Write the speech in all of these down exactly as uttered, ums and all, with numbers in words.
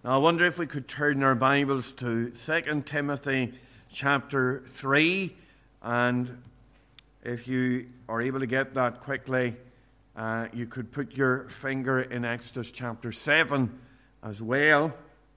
Now, I wonder if we could turn our Bibles to Second Timothy chapter three, and if you are able to get that quickly, uh, you could put your finger in Exodus chapter seven as well.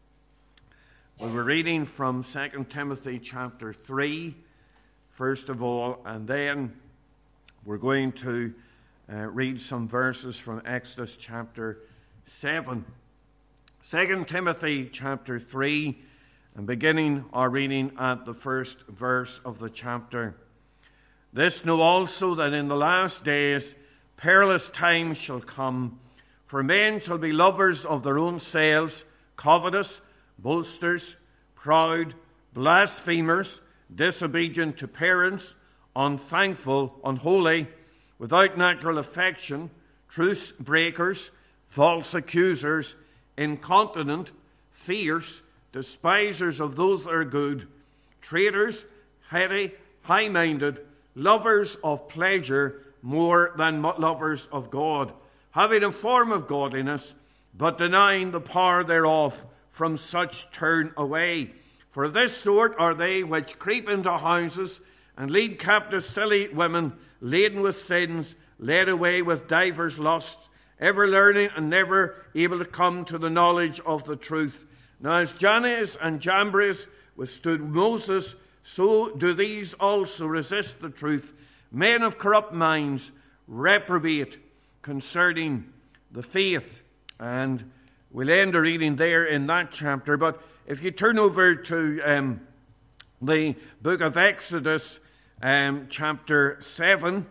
We were reading from Second Timothy chapter three, first of all, and then we're going to uh, read some verses from Exodus chapter seven. Second Timothy chapter three, and beginning our reading at the first verse of the chapter. This know also, that in the last days perilous times shall come, for men shall be lovers of their own selves, covetous, boasters, proud, blasphemers, disobedient to parents, unthankful, unholy, without natural affection, truce breakers, false accusers, incontinent, fierce, despisers of those that are good, traitors, heady, high-minded, lovers of pleasure more than lovers of God, having a form of godliness, but denying the power thereof. From such turn away. For this sort are they which creep into houses and lead captive silly women, laden with sins, led away with divers lusts, ever learning and never able to come to the knowledge of the truth. Now as Jannes and Jambres withstood Moses, so do these also resist the truth. Men of corrupt minds reprobate concerning the faith. And we'll end the reading there in that chapter. But if you turn over to um, the book of Exodus, um, chapter seven,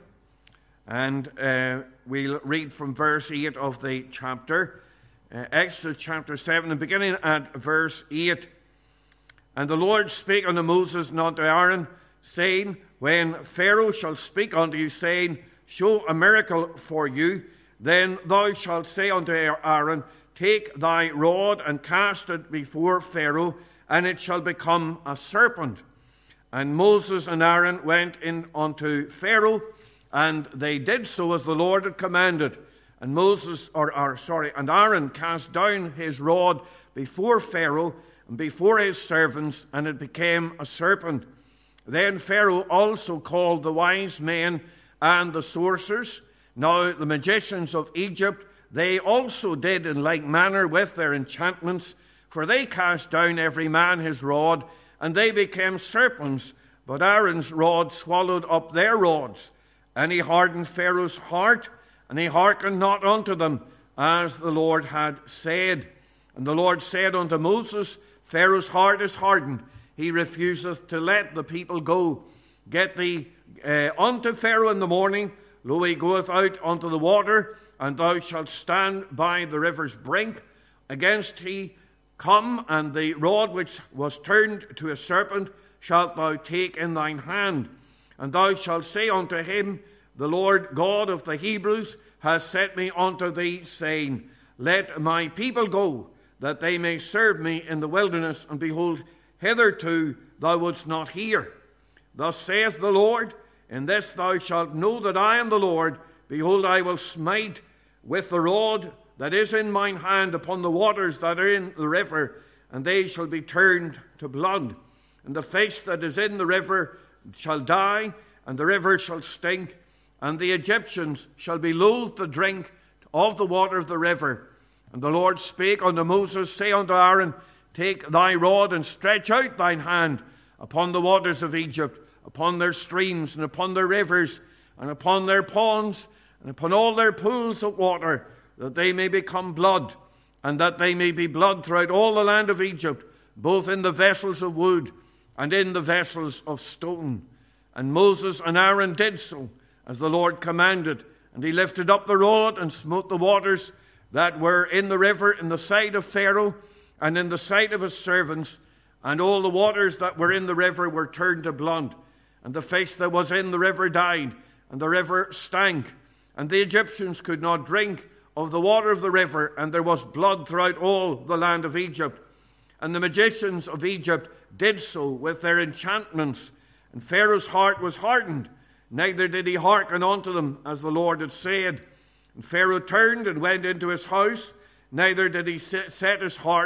and uh, we'll read from verse eight of the chapter. Uh, Exodus chapter seven, and beginning at verse eight. And the Lord spake unto Moses and unto Aaron, saying, When Pharaoh shall speak unto you, saying, Show a miracle for you, then thou shalt say unto Aaron, Take thy rod and cast it before Pharaoh, and it shall become a serpent. And Moses and Aaron went in unto Pharaoh, and they did so as the Lord had commanded. And Moses, or, or sorry, and Aaron cast down his rod before Pharaoh and before his servants, and it became a serpent. Then Pharaoh also called the wise men and the sorcerers. Now the magicians of Egypt, they also did in like manner with their enchantments, for they cast down every man his rod, and they became serpents. But Aaron's rod swallowed up their rods. And he hardened Pharaoh's heart, and he hearkened not unto them, as the Lord had said. And the Lord said unto Moses, Pharaoh's heart is hardened, he refuseth to let the people go. Get thee uh, unto Pharaoh in the morning, lo, he goeth out unto the water, and thou shalt stand by the river's brink. Against he come, and the rod which was turned to a serpent shalt thou take in thine hand. And thou shalt say unto him, The Lord God of the Hebrews has sent me unto thee, saying, Let my people go, that they may serve me in the wilderness. And behold, hitherto thou wouldst not hear. Thus saith the Lord, In this thou shalt know that I am the Lord. Behold, I will smite with the rod that is in mine hand upon the waters that are in the river, and they shall be turned to blood. And the fish that is in the river shall die, and the river shall stink, and the Egyptians shall be loath to drink of the water of the river. And the Lord spake unto Moses, Say unto Aaron, Take thy rod and stretch out thine hand upon the waters of Egypt, upon their streams, and upon their rivers, and upon their ponds, and upon all their pools of water, that they may become blood, and that they may be blood throughout all the land of Egypt, both in the vessels of wood and in the vessels of stone. And Moses and Aaron did so, as the Lord commanded. And he lifted up the rod and smote the waters that were in the river in the sight of Pharaoh and in the sight of his servants. And all the waters that were in the river were turned to blood. And the fish that was in the river died, and the river stank. And the Egyptians could not drink of the water of the river, and there was blood throughout all the land of Egypt. And the magicians of Egypt did so with their enchantments. And Pharaoh's heart was hardened, neither did he hearken unto them, as the Lord had said. And Pharaoh turned and went into his house, neither did he set his heart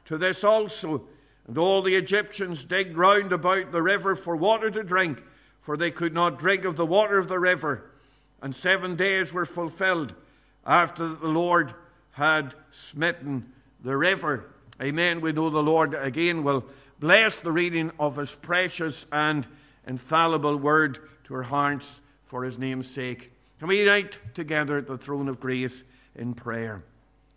to this also. And all the Egyptians digged round about the river for water to drink, for they could not drink of the water of the river. And seven days were fulfilled after the Lord had smitten the river. Amen. We know the Lord again will bless the reading of his precious and infallible word to our hearts for his name's sake. Can we unite together at the throne of grace in prayer?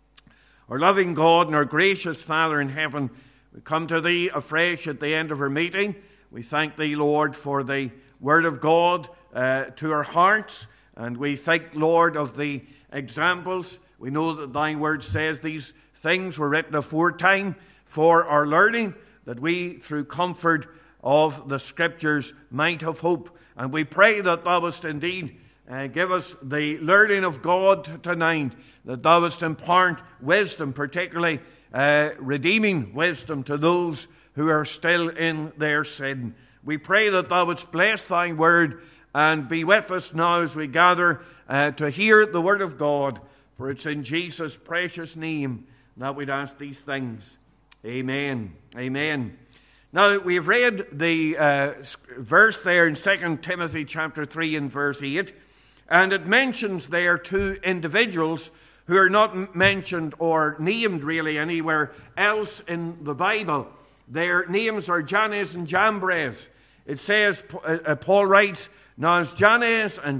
Our loving God and our gracious Father in heaven, we come to thee afresh at the end of our meeting. We thank thee, Lord, for the word of God uh, to our hearts. And we thank, Lord, of the examples. We know that thy word says these things were written aforetime for our learning, that we, through comfort of the Scriptures, might have hope. And we pray that thou wouldst indeed uh, give us the learning of God tonight, that thou wouldst impart wisdom, particularly uh, redeeming wisdom to those who are still in their sin. We pray that thou wouldst bless thy word and be with us now as we gather uh, to hear the word of God. For it's in Jesus' precious name that we'd ask these things. Amen. Amen. Now, we've read the uh, verse there in Second Timothy chapter three and verse eight, and it mentions there two individuals who are not mentioned or named really anywhere else in the Bible. Their names are Jannes and Jambres. It says, uh, Paul writes, now as Jannes and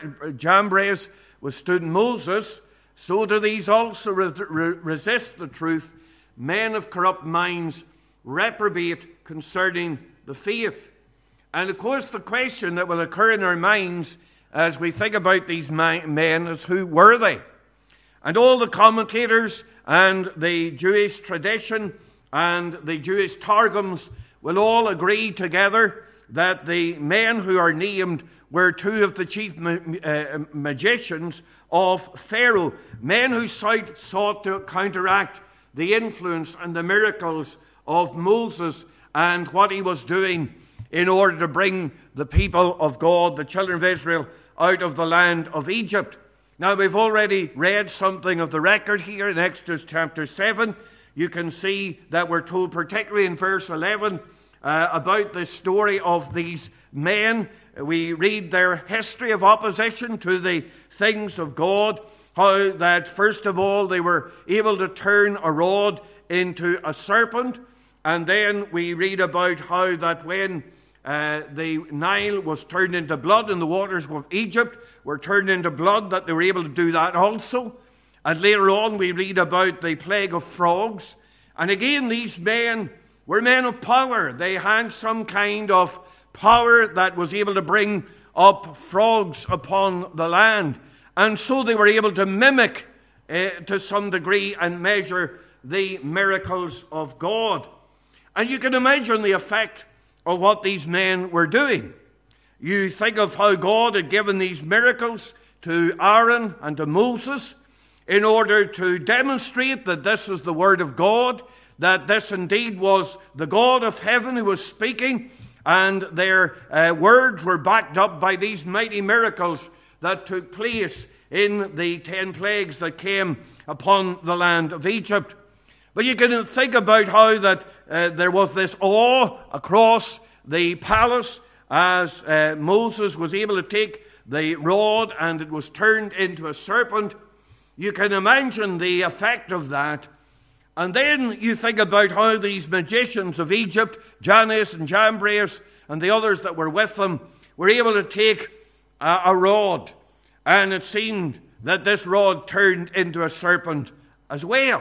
Jambres withstood Moses, so do these also re- re- resist the truth. Men of corrupt minds reprobate concerning the faith. And of course the question that will occur in our minds as we think about these men is, who were they? And all the commentators and the Jewish tradition and the Jewish Targums will all agree together that the men who are named were two of the chief ma- uh, magicians of Pharaoh, men who sought, sought to counteract the influence and the miracles of Moses and what he was doing in order to bring the people of God, the children of Israel, out of the land of Egypt. Now, we've already read something of the record here in Exodus chapter seven. You can see that we're told, particularly in verse eleven, uh, about the story of these men. We read their history of opposition to the things of God, how that first of all they were able to turn a rod into a serpent, and then we read about how that when uh, the Nile was turned into blood and the waters of Egypt were turned into blood, that they were able to do that also. And later on we read about the plague of frogs. And again, these men were men of power. They had some kind of power that was able to bring up frogs upon the land. And so they were able to mimic uh, to some degree and measure the miracles of God. And you can imagine the effect of what these men were doing. You think of how God had given these miracles to Aaron and to Moses in order to demonstrate that this is the word of God, that this indeed was the God of heaven who was speaking, and their uh, words were backed up by these mighty miracles that took place in the ten plagues that came upon the land of Egypt. But you can think about how that uh, there was this awe across the palace as uh, Moses was able to take the rod and it was turned into a serpent. You can imagine the effect of that. And then you think about how these magicians of Egypt, Jannes and Jambres and the others that were with them, were able to take a, a rod, and it seemed that this rod turned into a serpent as well.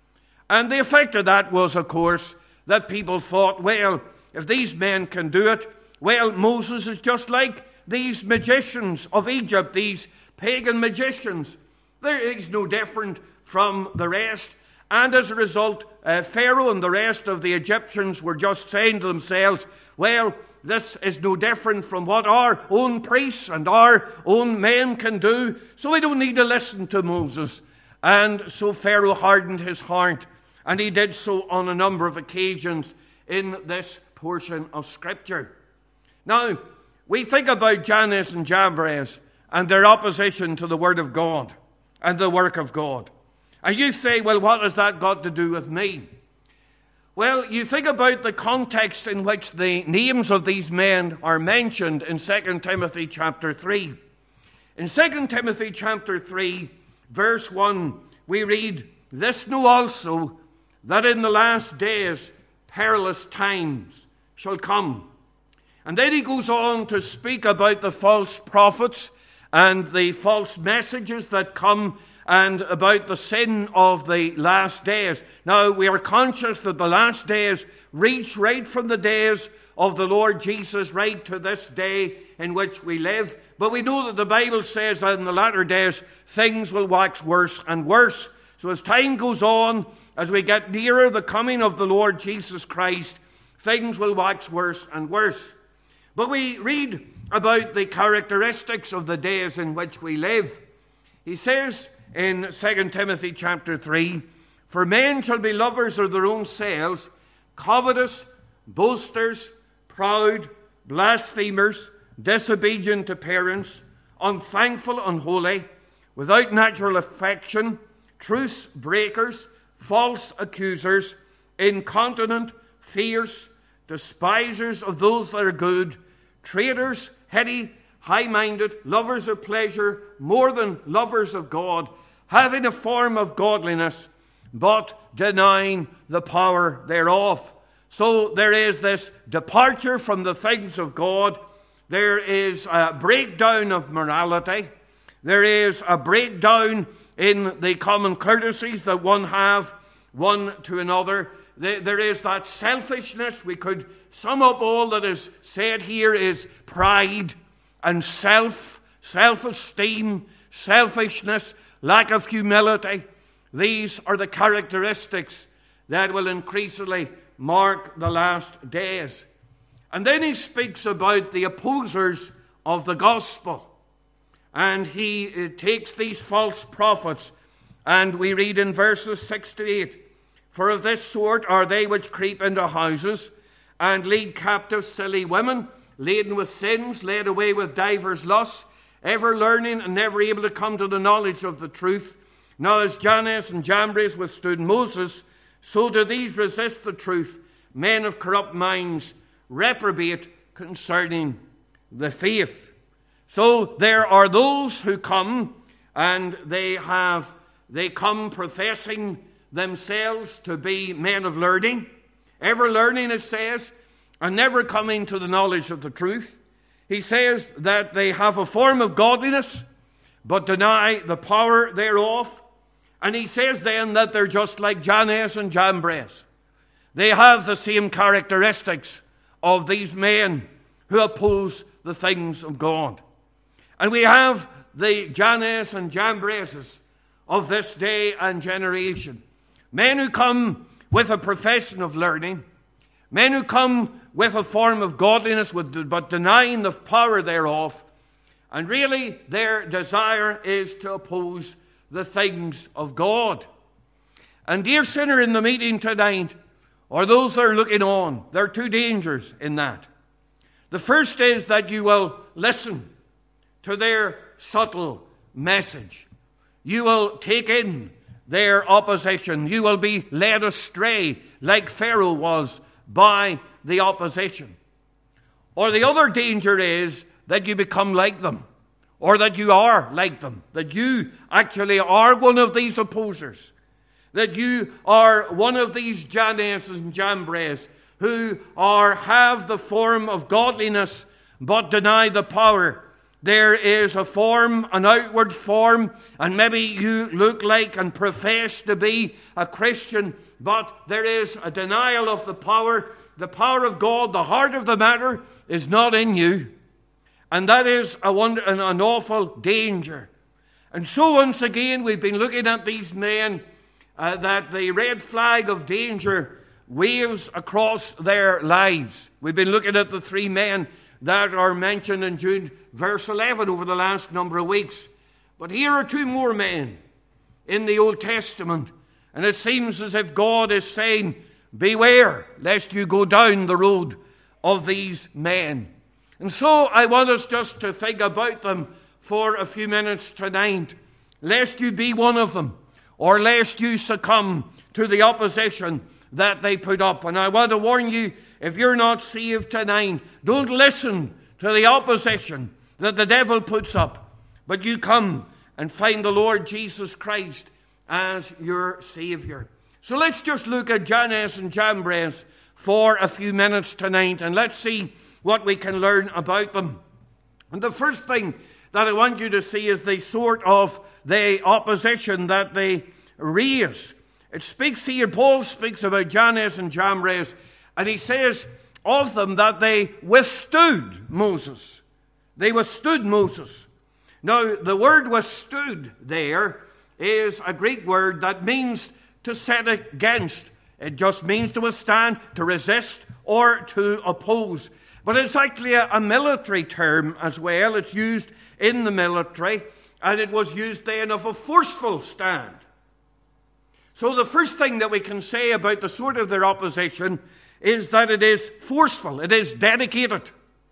And the effect of that was, of course, that people thought, well, if these men can do it, well, Moses is just like these magicians of Egypt, these pagan magicians. He's no different from the rest. And as a result, uh, Pharaoh and the rest of the Egyptians were just saying to themselves, well, this is no different from what our own priests and our own men can do, so we don't need to listen to Moses. And so Pharaoh hardened his heart, and he did so on a number of occasions in this portion of Scripture. Now, we think about Jannes and Jambres and their opposition to the Word of God and the work of God. And you say, well, what has that got to do with me? Well, you think about the context in which the names of these men are mentioned in Second Timothy chapter three. In Second Timothy chapter three, verse one, we read, "This know also, that in the last days perilous times shall come." And then he goes on to speak about the false prophets and the false messages that come, and about the sin of the last days. Now, we are conscious that the last days reach right from the days of the Lord Jesus right to this day in which we live. But we know that the Bible says that in the latter days things will wax worse and worse. So as time goes on, as we get nearer the coming of the Lord Jesus Christ, things will wax worse and worse. But we read about the characteristics of the days in which we live. He says in Second Timothy chapter three, "For men shall be lovers of their own selves, covetous, boasters, proud, blasphemers, disobedient to parents, unthankful, unholy, without natural affection, truce breakers, false accusers, incontinent, fierce, despisers of those that are good, traitors, heady, high-minded, lovers of pleasure more than lovers of God, having a form of godliness, but denying the power thereof." So there is this departure from the things of God. There is a breakdown of morality. There is a breakdown in the common courtesies that one have one to another. There is that selfishness. We could sum up all that is said here is pride and self, self-esteem, selfishness, lack of humility. These are the characteristics that will increasingly mark the last days. And then he speaks about the opposers of the gospel. And he uh, takes these false prophets, and we read in verses six to eight, "For of this sort are they which creep into houses, and lead captive silly women, laden with sins, led away with divers lusts, ever learning and never able to come to the knowledge of the truth. Now as Jannes and Jambres withstood Moses, so do these resist the truth. Men of corrupt minds, reprobate concerning the faith." So there are those who come, and they have they come professing themselves to be men of learning, ever learning, it says, and never coming to the knowledge of the truth. He says that they have a form of godliness, but deny the power thereof. And he says then that they're just like Jannes and Jambres. They have the same characteristics of these men who oppose the things of God. And we have the Jannes and Jambreses of this day and generation. Men who come with a profession of learning, men who come with a form of godliness, but denying the power thereof. And really their desire is to oppose the things of God. And dear sinner in the meeting tonight, or those that are looking on, there are two dangers in that. The first is that you will listen to their subtle message. You will take in their opposition. You will be led astray like Pharaoh was by the opposition. Or the other danger is that you become like them, or that you are like them, that you actually are one of these opposers, that you are one of these Jannes and Jambres who are have the form of godliness but deny the power. There is a form, an outward form, and maybe you look like and profess to be a Christian, but there is a denial of the power. The power of God, the heart of the matter, is not in you. And that is a wonder, an, an awful danger. And so once again, we've been looking at these men, uh, that the red flag of danger waves across their lives. We've been looking at the three men that are mentioned in Jude verse eleven over the last number of weeks. But here are two more men in the Old Testament, and it seems as if God is saying, beware lest you go down the road of these men. And so I want us just to think about them for a few minutes tonight, lest you be one of them, or lest you succumb to the opposition that they put up. And I want to warn you, if you're not saved tonight, don't listen to the opposition that the devil puts up, but you come and find the Lord Jesus Christ as your Savior. So let's just look at Jannes and Jambres for a few minutes tonight, and let's see what we can learn about them. And the first thing that I want you to see is the sort of the opposition that they raise. It speaks here, Paul speaks about Jannes and Jambres, and he says of them that they withstood Moses. They withstood Moses. Now, the word withstood there is a Greek word that means to set against. It just means to withstand, to resist, or to oppose. But it's actually a, a military term as well. It's used in the military, and it was used then of a forceful stand. So the first thing that we can say about the sort of their opposition is that it is forceful, it is dedicated.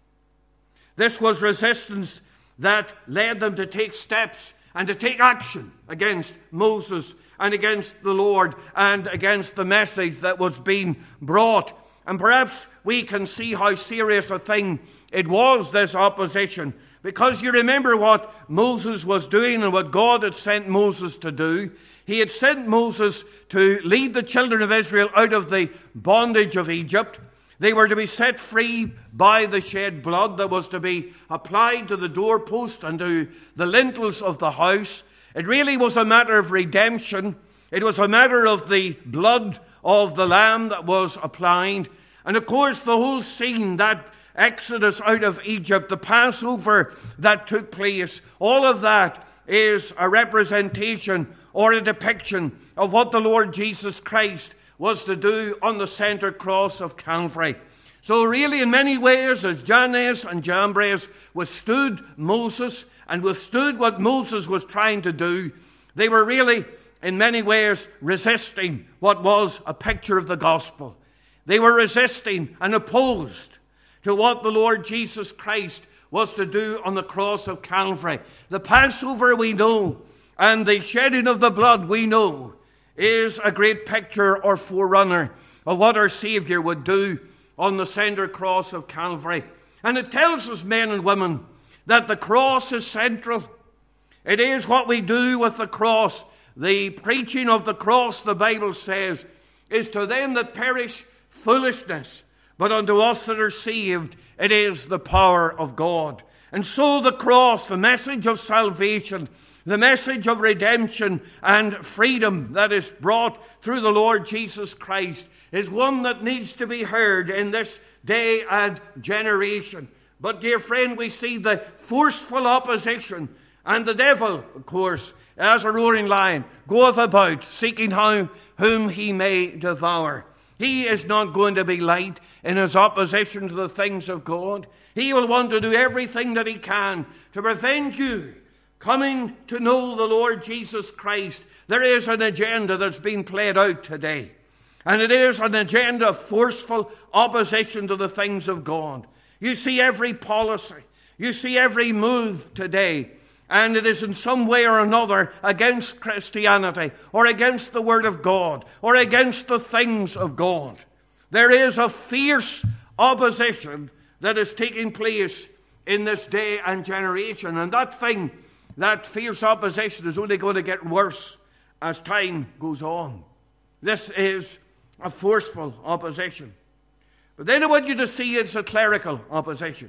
This was resistance that led them to take steps and to take action against Moses and against the Lord and against the message that was being brought. And perhaps we can see how serious a thing it was, this opposition, because you remember what Moses was doing and what God had sent Moses to do. He had sent Moses to lead the children of Israel out of the bondage of Egypt. They were to be set free by the shed blood that was to be applied to the doorpost and to the lintels of the house. It really was a matter of redemption. It was a matter of the blood of the lamb that was applied. And of course, the whole scene, that exodus out of Egypt, the Passover that took place, all of that is a representation or a depiction of what the Lord Jesus Christ was to do on the center cross of Calvary. So really, in many ways, as Jannes and Jambres withstood Moses and withstood what Moses was trying to do, they were really, in many ways, resisting what was a picture of the gospel. They were resisting and opposed to what the Lord Jesus Christ was to do on the cross of Calvary. The Passover we know, and the shedding of the blood we know, is a great picture or forerunner of what our Savior would do on the center cross of Calvary. And it tells us, men and women, that the cross is central. It is what we do with the cross. The preaching of the cross, the Bible says, is to them that perish foolishness, but unto us that are saved, it is the power of God. And so the cross, the message of salvation, the message of redemption and freedom that is brought through the Lord Jesus Christ, is one that needs to be heard in this day and generation. But, dear friend, we see the forceful opposition, and the devil, of course, as a roaring lion, goeth about seeking how whom he may devour. He is not going to be light in his opposition to the things of God. He will want to do everything that he can to prevent you coming to know the Lord Jesus Christ. There is an agenda that's being played out today. And it is an agenda of forceful opposition to the things of God. You see every policy, you see every move today, and it is in some way or another against Christianity, or against the Word of God, or against the things of God. There is a fierce opposition that is taking place in this day and generation. And that thing, that fierce opposition, is only going to get worse as time goes on. This is a forceful opposition. But then I want you to see it's a clerical opposition.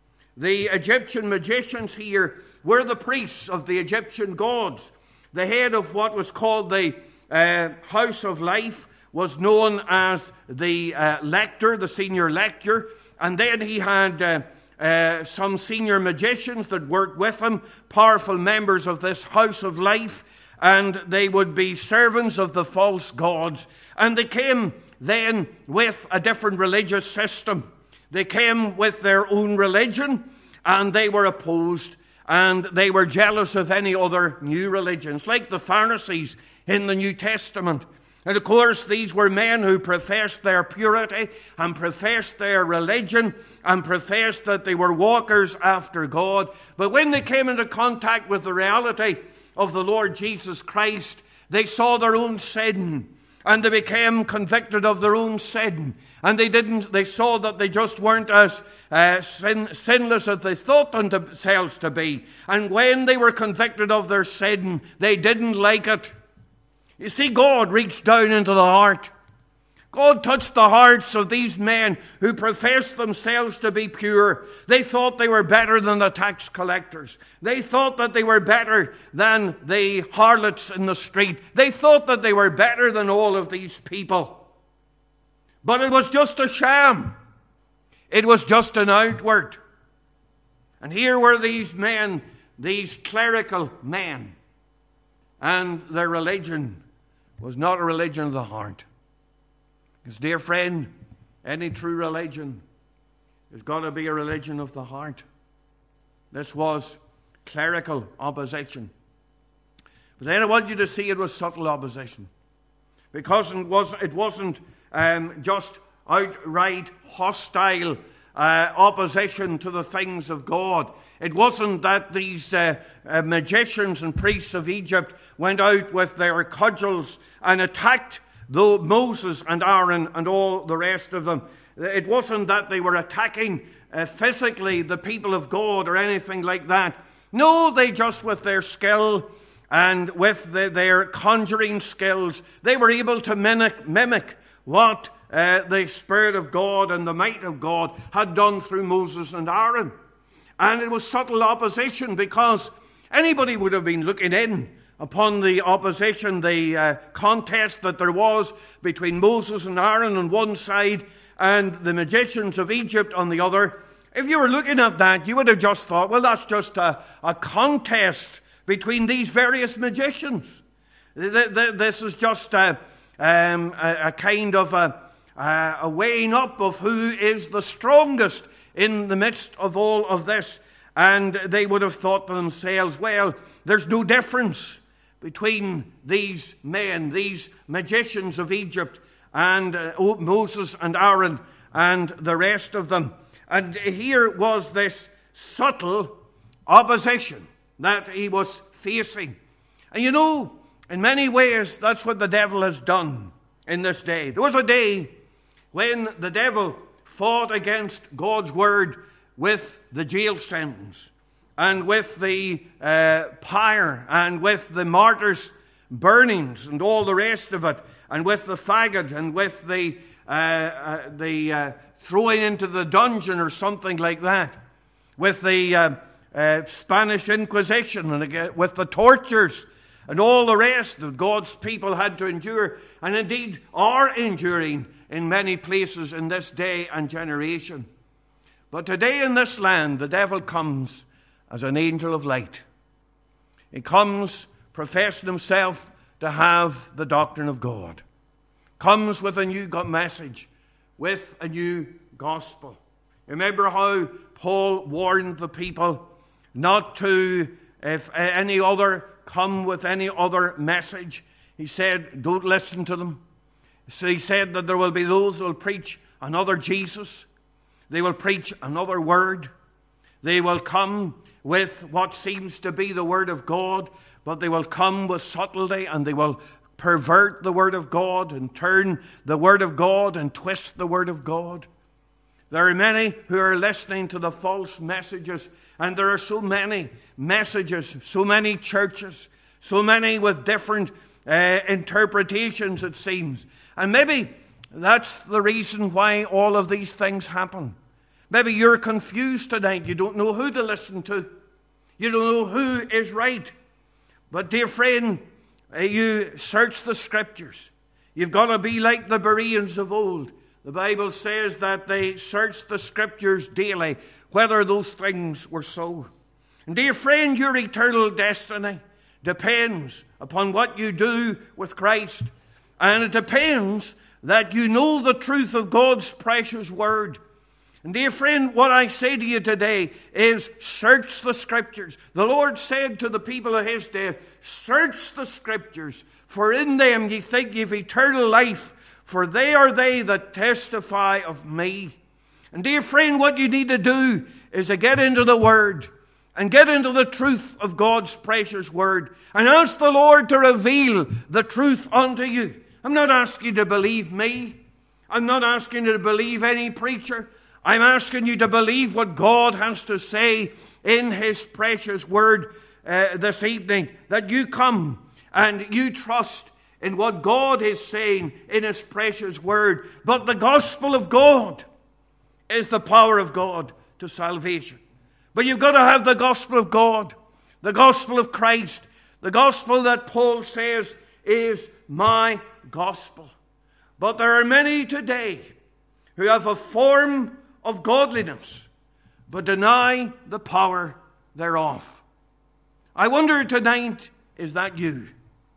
The Egyptian magicians here were the priests of the Egyptian gods. The head of what was called the uh, House of Life was known as the uh, lector, the senior lector. And then he had uh, uh, some senior magicians that worked with him, powerful members of this House of Life. And they would be servants of the false gods. And they came then with a different religious system. They came with their own religion, and they were opposed, and they were jealous of any other new religions, like the Pharisees in the New Testament. And of course, these were men who professed their purity and professed their religion and professed that they were walkers after God. But when they came into contact with the reality of the Lord Jesus Christ, they saw their own sin, And they became convicted of their own sin. And they didn't, they saw that they just weren't as uh, sin, sinless as they thought themselves to be. And when they were convicted of their sin, they didn't like it. You see, God reached down into the heart. God touched the hearts of these men who professed themselves to be pure. They thought they were better than the tax collectors. They thought that they were better than the harlots in the street. They thought that they were better than all of these people. But it was just a sham. It was just an outward. And here were these men, these clerical men, and their religion was not a religion of the heart. Because, dear friend, any true religion has got to be a religion of the heart. This was clerical opposition. But then I want you to see it was subtle opposition. Because it, was, it wasn't um, just outright hostile uh, opposition to the things of God. It wasn't that these uh, uh, magicians and priests of Egypt went out with their cudgels and attacked though Moses and Aaron and all the rest of them. It wasn't that they were attacking uh, physically the people of God or anything like that. No, they just with their skill and with the, their conjuring skills, they were able to mimic, mimic what uh, the Spirit of God and the might of God had done through Moses and Aaron. And it was subtle opposition, because anybody would have been looking in upon the opposition, the uh, contest that there was between Moses and Aaron on one side and the magicians of Egypt on the other. If you were looking at that, you would have just thought, well, that's just a, a contest between these various magicians. This is just a, um, a, a kind of a, a weighing up of who is the strongest in the midst of all of this. And they would have thought to themselves, well, there's no difference between these men, these magicians of Egypt, and uh, Moses and Aaron and the rest of them. And here was this subtle opposition that he was facing. And you know, in many ways, that's what the devil has done in this day. There was a day when the devil fought against God's word with the jail sentence, and with the uh, pyre, and with the martyrs' burnings, and all the rest of it, and with the faggot, and with the uh, uh, the uh, throwing into the dungeon or something like that, with the uh, uh, Spanish Inquisition, and again, with the tortures, and all the rest that God's people had to endure, and indeed are enduring in many places in this day and generation. But today in this land, the devil comes as an angel of light. He comes professing himself to have the doctrine of God. Comes with a new message, with a new gospel. Remember how Paul warned the people not to, if any other come with any other message, he said, don't listen to them. So he said that there will be those who will preach another Jesus. They will preach another word. They will come with what seems to be the word of God, but they will come with subtlety, and they will pervert the word of God and turn the word of God and twist the word of God. There are many who are listening to the false messages, and there are so many messages, so many churches, so many with different uh, interpretations, it seems. And maybe that's the reason why all of these things happen. Maybe you're confused tonight. You don't know who to listen to. You don't know who is right. But dear friend, you search the Scriptures. You've got to be like the Bereans of old. The Bible says that they searched the Scriptures daily, whether those things were so. And dear friend, your eternal destiny depends upon what you do with Christ. And it depends that you know the truth of God's precious word. And dear friend, what I say to you today is search the Scriptures. The Lord said to the people of his day, search the Scriptures, for in them ye think ye have eternal life, for they are they that testify of me. And dear friend, what you need to do is to get into the Word and get into the truth of God's precious word and ask the Lord to reveal the truth unto you. I'm not asking you to believe me. I'm not asking you to believe any preacher. I'm asking you to believe what God has to say in His precious word uh, this evening. That you come and you trust in what God is saying in His precious word. But the gospel of God is the power of God to salvation. But you've got to have the gospel of God, the gospel of Christ, the gospel that Paul says is my gospel. But there are many today who have a form of godliness, but deny the power thereof. I wonder tonight, is that you?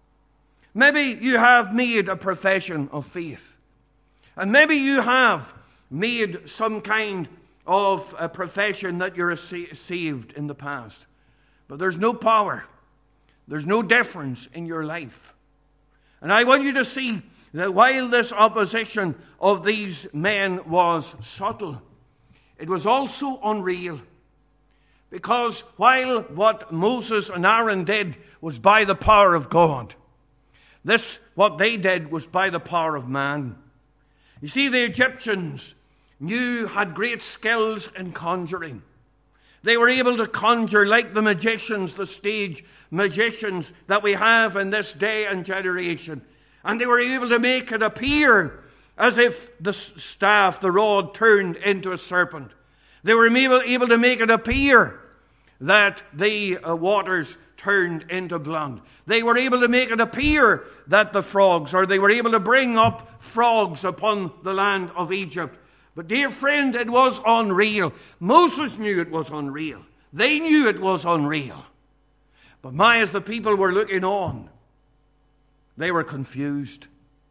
Maybe you have made a profession of faith. And maybe you have made some kind of a profession that you're saved in the past. But there's no power. There's no difference in your life. And I want you to see that while this opposition of these men was subtle, it was also unreal. Because while what Moses and Aaron did was by the power of God, this, what they did, was by the power of man. You see, the Egyptians knew, had great skills in conjuring. They were able to conjure like the magicians, the stage magicians that we have in this day and generation. And they were able to make it appear as if the staff, the rod, turned into a serpent. They were able, able to make it appear that the uh, waters turned into blood. They were able to make it appear that the frogs, or they were able to bring up frogs upon the land of Egypt. But dear friend, it was unreal. Moses knew it was unreal. They knew it was unreal. But my, as the people were looking on, they were confused.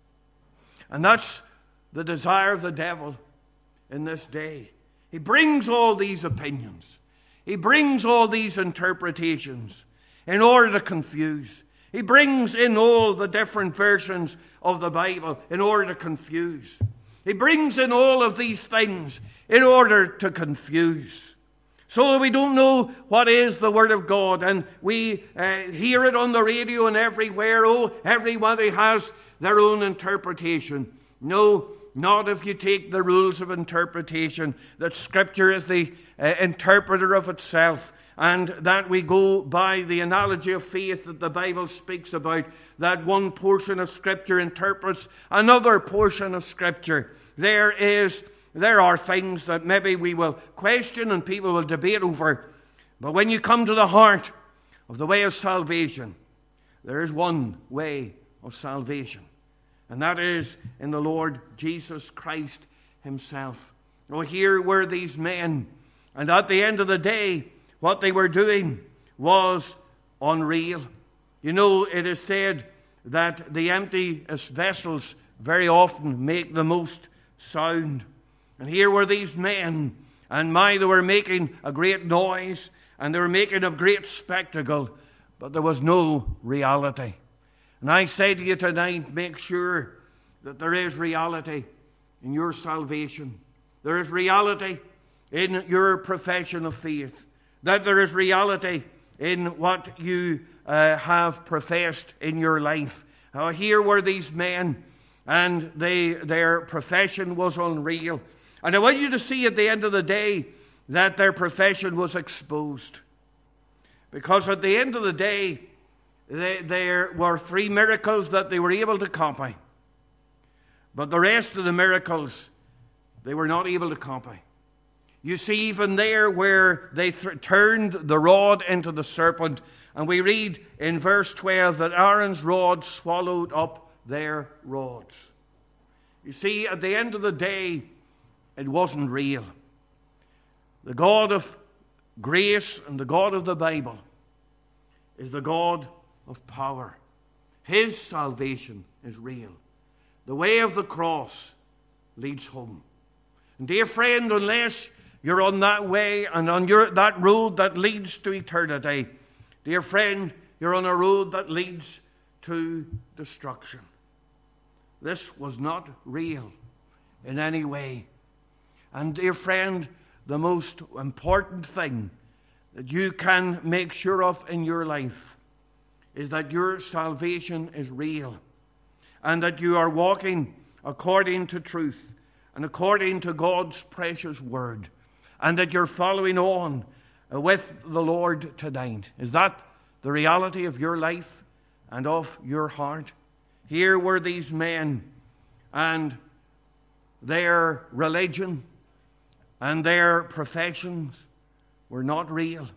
And that's the desire of the devil in this day. He brings all these opinions. He brings all these interpretations in order to confuse. He brings in all the different versions of the Bible in order to confuse. He brings in all of these things in order to confuse. So that we don't know what is the Word of God. And we uh, hear it on the radio and everywhere. Oh, everybody has their own interpretation. No, not if you take the rules of interpretation, that Scripture is the uh, interpreter of itself, and that we go by the analogy of faith that the Bible speaks about, that one portion of Scripture interprets another portion of Scripture. There is, there are things that maybe we will question and people will debate over, but when you come to the heart of the way of salvation, there is one way of salvation. And that is in the Lord Jesus Christ Himself. Oh, here were these men, and at the end of the day, what they were doing was unreal. You know, it is said that the emptiest vessels very often make the most sound. And here were these men, and my, they were making a great noise, and they were making a great spectacle, but there was no reality. And I say to you tonight, make sure that there is reality in your salvation. There is reality in your profession of faith. That there is reality in what you uh, have professed in your life. Uh, here were these men, and they, their profession was unreal. And I want you to see at the end of the day that their profession was exposed. Because at the end of the day, They, there were three miracles that they were able to copy. But the rest of the miracles, they were not able to copy. You see, even there where they th- turned the rod into the serpent, and we read in verse twelve that Aaron's rod swallowed up their rods. You see, at the end of the day, it wasn't real. The God of grace and the God of the Bible is the God of power. His salvation is real. The way of the cross leads home. And dear friend, unless you're on that way and on your, that road that leads to eternity, dear friend, you're on a road that leads to destruction. This was not real in any way. And dear friend, the most important thing that you can make sure of in your life is that your salvation is real. and that you are walking according to truth and according to God's precious word, and that you're following on with the Lord tonight. Is that the reality of your life and of your heart? Here were these men, and their religion and their professions were not real.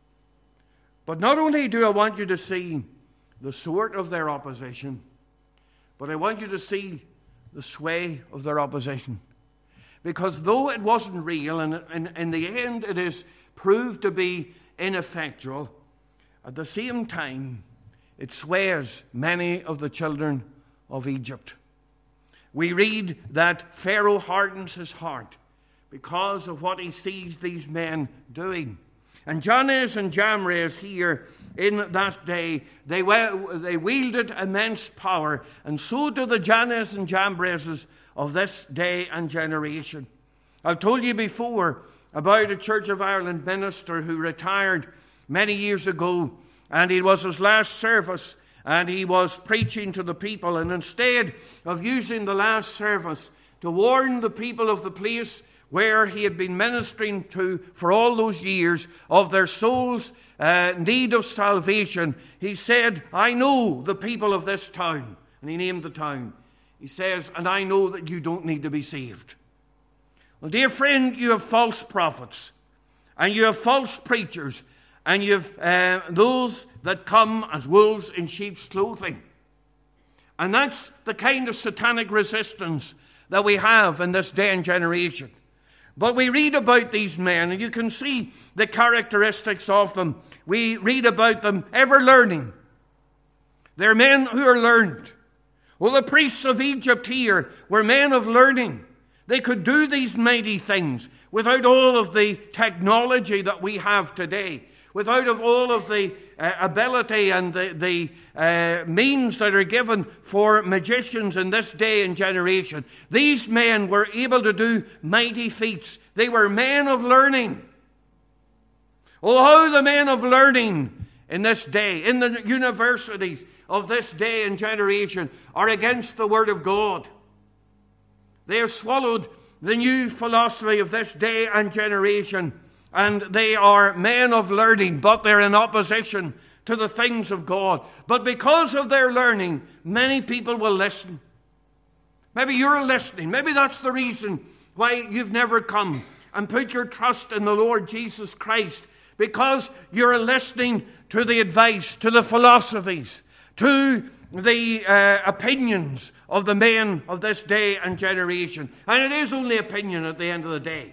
But not only do I want you to see the sort of their opposition, but I want you to see the sway of their opposition. Because though it wasn't real, and in, in the end it is proved to be ineffectual, at the same time it sways many of the children of Egypt. We read that Pharaoh hardens his heart because of what he sees these men doing. And Jannes and Jambres here in that day, they, they wielded immense power, and so do the Jannes and Jambreses of this day and generation. I've told you before about a Church of Ireland minister who retired many years ago, and it was his last service, and he was preaching to the people, and instead of using the last service to warn the people of the place where he had been ministering to for all those years of their souls' uh, need of salvation, he said, I know the people of this town. And he named the town. He says, and I know that you don't need to be saved. Well, dear friend, you have false prophets, and you have false preachers, and you have uh, those that come as wolves in sheep's clothing. And that's the kind of satanic resistance that we have in this day and generation. But we read about these men, and you can see the characteristics of them. We read about them ever learning. They're men who are learned. Well, the priests of Egypt here were men of learning. They could do these mighty things without all of the technology that we have today, without of all of the uh, ability and the, the uh, means that are given for magicians in this day and generation. These men were able to do mighty feats. They were men of learning. Oh, how the men of learning in this day, in the universities of this day and generation, are against the Word of God. They have swallowed the new philosophy of this day and generation, and they are men of learning, but they're in opposition to the things of God. But because of their learning, many people will listen. Maybe you're listening. Maybe that's the reason why you've never come and put your trust in the Lord Jesus Christ, because you're listening to the advice, to the philosophies, to the uh, opinions of the men of this day and generation. And it is only opinion at the end of the day.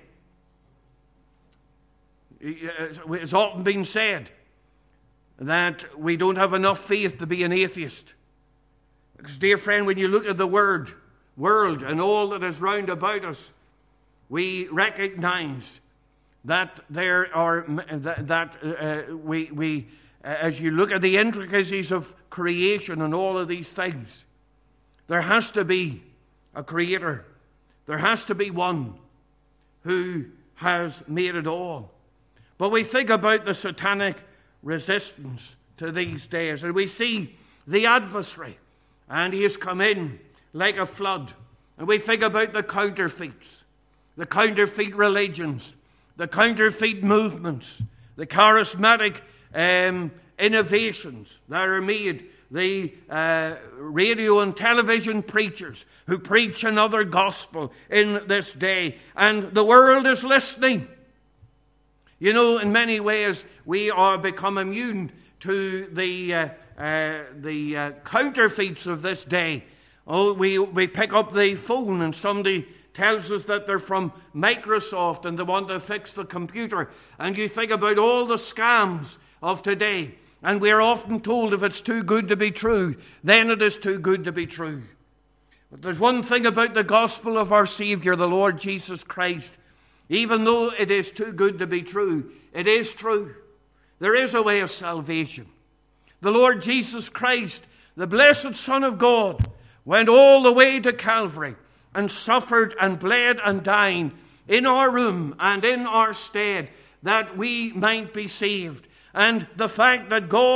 It's often been said that we don't have enough faith to be an atheist. Because, dear friend, when you look at the word, world and all that is round about us, we recognize that there are that, that uh, we we uh, as you look at the intricacies of creation and all of these things, there has to be a creator. There has to be one who has made it all. But we think about the satanic resistance to these days, and we see the adversary, and he has come in like a flood. And we think about the counterfeits, the counterfeit religions, the counterfeit movements, the charismatic um, innovations that are made, the uh, radio and television preachers who preach another gospel in this day. And the world is listening. You know, in many ways, we are become immune to the uh, uh, the uh, counterfeits of this day. Oh, we we pick up the phone and somebody tells us that they're from Microsoft and they want to fix the computer. And you think about all the scams of today. And we're often told if it's too good to be true, then it is too good to be true. But there's one thing about the gospel of our Savior, the Lord Jesus Christ. Even though it is too good to be true, it is true. There is a way of salvation. The Lord Jesus Christ, the blessed Son of God, went all the way to Calvary and suffered and bled and died in our room and in our stead that we might be saved. And the fact that God,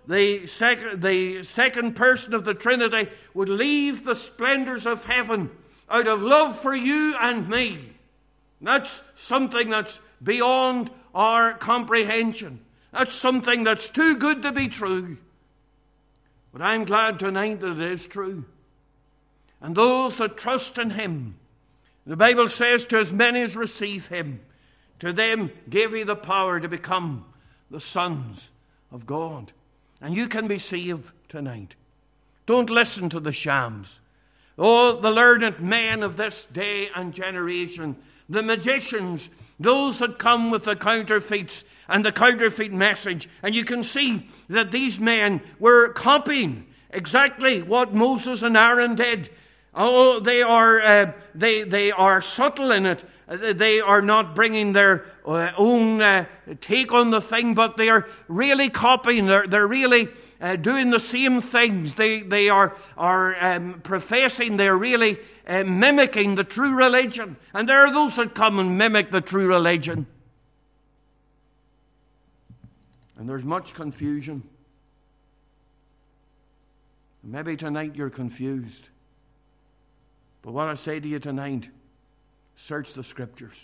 the second, the second person of the Trinity, would leave the splendors of heaven out of love for you and me. That's something that's beyond our comprehension. That's something that's too good to be true. But I'm glad tonight that it is true. And those that trust in him, the Bible says, to as many as receive him, to them gave he the power to become the sons of God. And you can be saved tonight. Don't listen to the shams. Oh, the learned men of this day and generation, the magicians, those that come with the counterfeits and the counterfeit message. And you can see that these men were copying exactly what Moses and Aaron did. Oh, they are uh, they they are subtle in it. They are not bringing their uh, own uh, take on the thing, but they are really copying. They're, they're really uh, doing the same things. They they are are um, professing. They're really uh, mimicking the true religion. And there are those that come and mimic the true religion. And there's much confusion. Maybe tonight you're confused. But what I say to you tonight, search the Scriptures.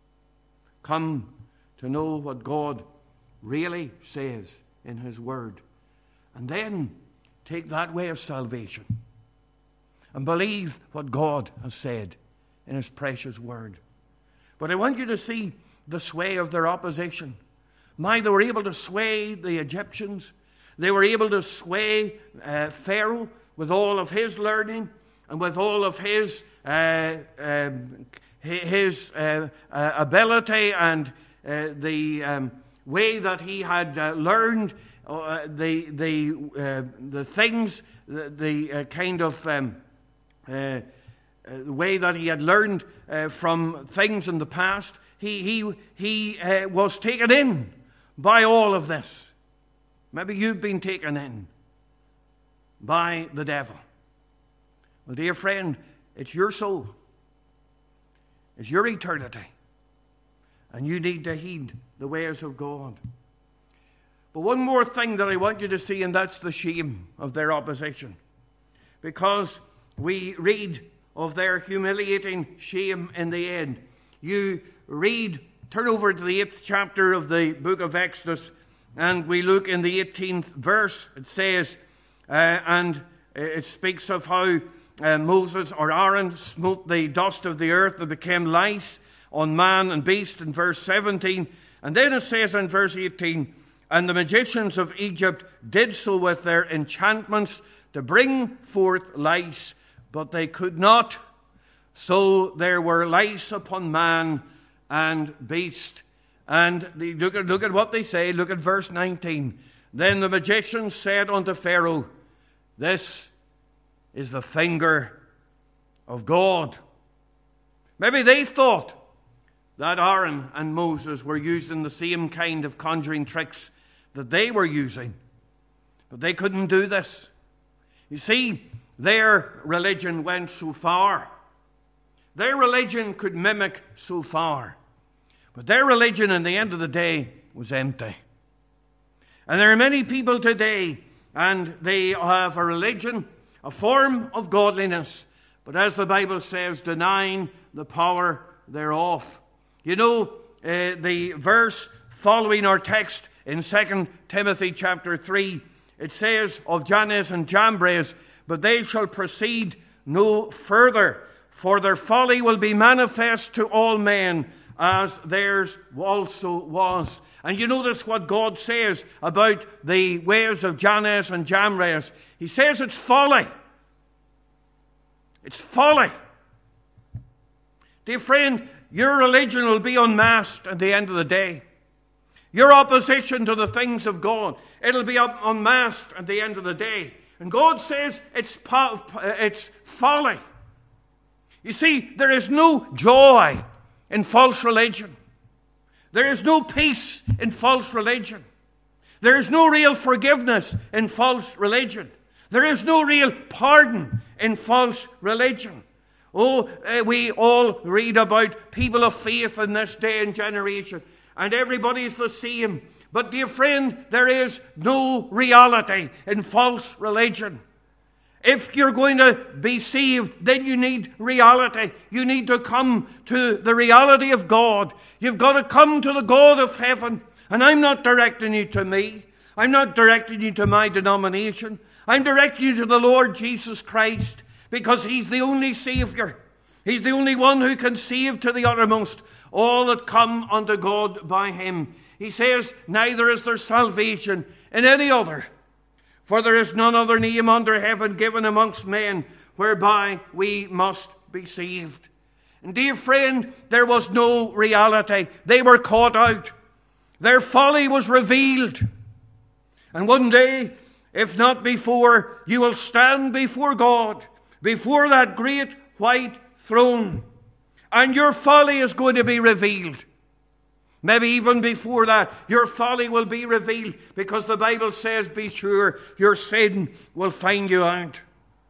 Come to know what God really says in his Word. And then take that way of salvation and believe what God has said in his precious Word. But I want you to see the sway of their opposition. My, they were able to sway the Egyptians. They were able to sway uh, Pharaoh with all of his learning and with all of his uh, um, his uh, uh, ability and uh, the um, way that he had uh, learned uh, the the uh, the things, the, the uh, kind of um, uh, uh, the way that he had learned uh, from things in the past. He he he uh, was taken in by all of this. Maybe you've been taken in by the devil. Well, dear friend, it's your soul. It's your eternity. And you need to heed the ways of God. But one more thing that I want you to see, and that's the shame of their opposition. Because we read of their humiliating shame in the end. You read, turn over to the eighth chapter of the book of Exodus, and we look in the eighteenth verse. It says, uh, and it speaks of how Uh, Moses or Aaron smote the dust of the earth that became lice on man and beast in verse seventeen. And then it says in verse eighteen, and the magicians of Egypt did so with their enchantments to bring forth lice, but they could not. So there were lice upon man and beast. And they, look, at, look at what they say. Look at verse nineteen. Then the magicians said unto Pharaoh, this is the finger of God. Maybe they thought that Aaron and Moses were using the same kind of conjuring tricks that they were using. But they couldn't do this. You see, their religion went so far. Their religion could mimic so far. But their religion, in the end of the day, was empty. And there are many people today, and they have a religion, a form of godliness, but as the Bible says, denying the power thereof. You know, uh, the verse following our text in Second Timothy chapter three, it says of Jannes and Jambres, but they shall proceed no further, for their folly will be manifest to all men, as theirs also was. And you notice what God says about the ways of Jannes and Jambres. He says it's folly. It's folly. Dear friend, your religion will be unmasked at the end of the day. Your opposition to the things of God, it'll be unmasked at the end of the day. And God says it's, it's folly. You see, there is no joy in false religion. There is no peace in false religion. There is no real forgiveness in false religion. There is no real pardon in false religion. Oh, uh, we all read about people of faith in this day and generation, and everybody's the same. But dear friend, there is no reality in false religion. If you're going to be saved, then you need reality. You need to come to the reality of God. You've got to come to the God of heaven. And I'm not directing you to me. I'm not directing you to my denomination. I'm directing you to the Lord Jesus Christ, because He's the only Savior. He's the only one who can save to the uttermost all that come unto God by Him. He says, neither is there salvation in any other, for there is none other name under heaven given amongst men whereby we must be saved. And dear friend, there was no reality. They were caught out. Their folly was revealed. And one day, if not before, you will stand before God, before that great white throne, and your folly is going to be revealed. Maybe even before that, your folly will be revealed, because the Bible says, be sure your sin will find you out.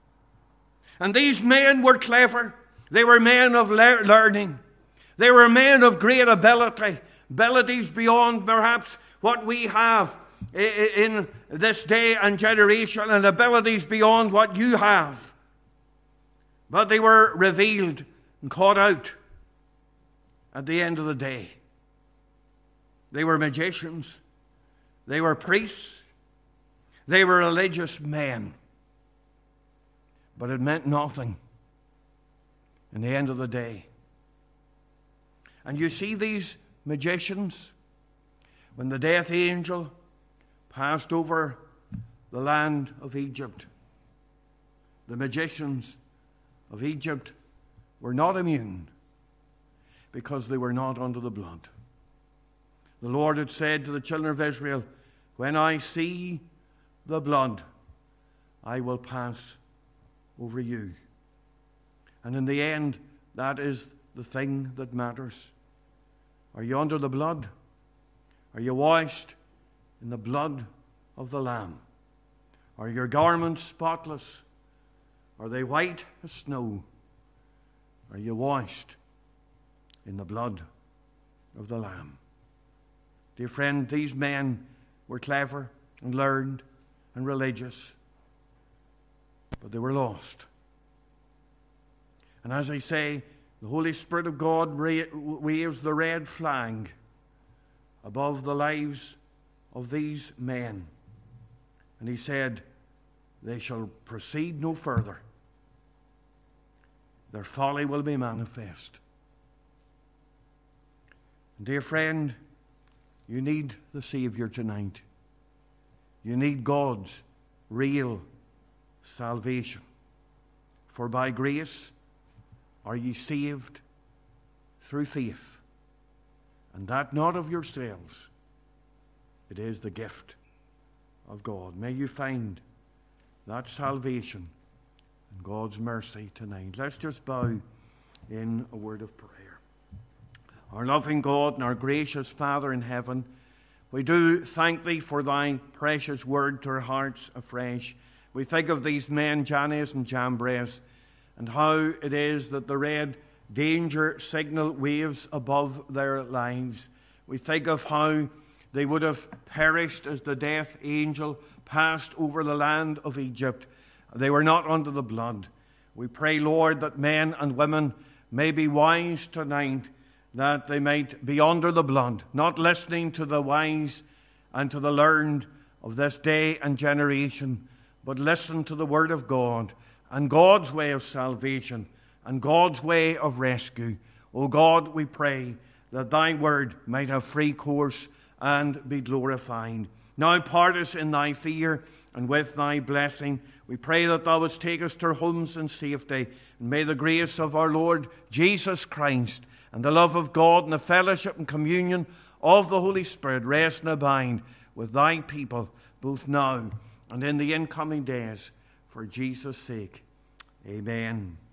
And these men were clever. They were men of le- learning. They were men of great ability, abilities beyond perhaps what we have in this day and generation, and abilities beyond what you have. But they were revealed and caught out at the end of the day. They were magicians. They were priests. They were religious men. But it meant nothing in the end of the day. And you see these magicians, when the death angel passed over the land of Egypt, the magicians of Egypt were not immune, because they were not under the blood. The Lord had said to the children of Israel, when I see the blood, I will pass over you. And in the end, that is the thing that matters. Are you under the blood? Are you washed in the blood of the Lamb? Are your garments spotless? Are they white as snow? Are you washed in the blood of the Lamb? Dear friend, these men were clever and learned and religious, but they were lost. And as I say, the Holy Spirit of God waves the red flag above the lives of these men. And He said, they shall proceed no further. Their folly will be manifest. And dear friend, you need the Savior tonight. You need God's real salvation. For by grace are ye saved through faith, and that not of yourselves. It is the gift of God. May you find that salvation and God's mercy tonight. Let's just bow in a word of prayer. Our loving God and our gracious Father in heaven, we do thank Thee for Thy precious word to our hearts afresh. We think of these men, Jannes and Jambres, and how it is that the red danger signal waves above their lives. We think of how they would have perished as the death angel passed over the land of Egypt. They were not under the blood. We pray, Lord, that men and women may be wise tonight, that they might be under the blood, not listening to the wise and to the learned of this day and generation, but listen to the word of God and God's way of salvation and God's way of rescue. O God, we pray that Thy word might have free course and be glorified. Now part us in Thy fear and with Thy blessing. We pray that Thou wouldst take us to our homes in safety. And may the grace of our Lord Jesus Christ and the love of God and the fellowship and communion of the Holy Spirit rest and abide with Thy people, both now and in the incoming days, for Jesus' sake. Amen.